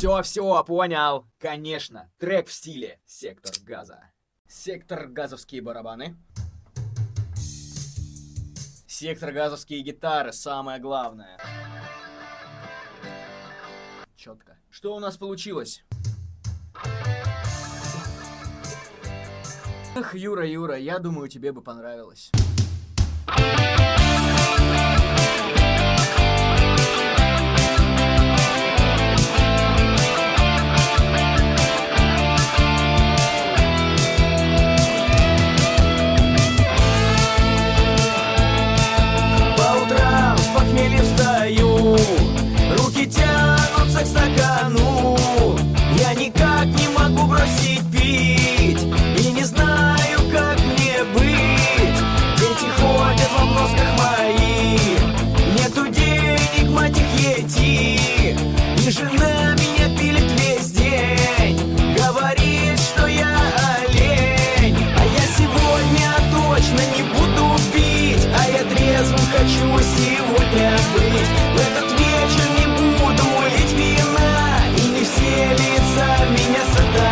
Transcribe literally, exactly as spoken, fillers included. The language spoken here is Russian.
Все, все, понял. Конечно, трек в стиле «Сектор газа». Сектор газовские барабаны. Сектор газовские гитары, самое главное. Четко. Что у нас получилось? Эх, Юра, Юра, я думаю, тебе бы понравилось. Руки тянутся к стакану. Я никак не могу бросить пить и не знаю, как мне быть. Дети ходят в обносках моих, нету денег, мать их ети. И жена меня пилит весь день, говорит, что я олень. А я сегодня точно не буду пить, а я трезвым хочу сегодня быть. В этот вечер не буду лить вина, и не все лица меня сатана.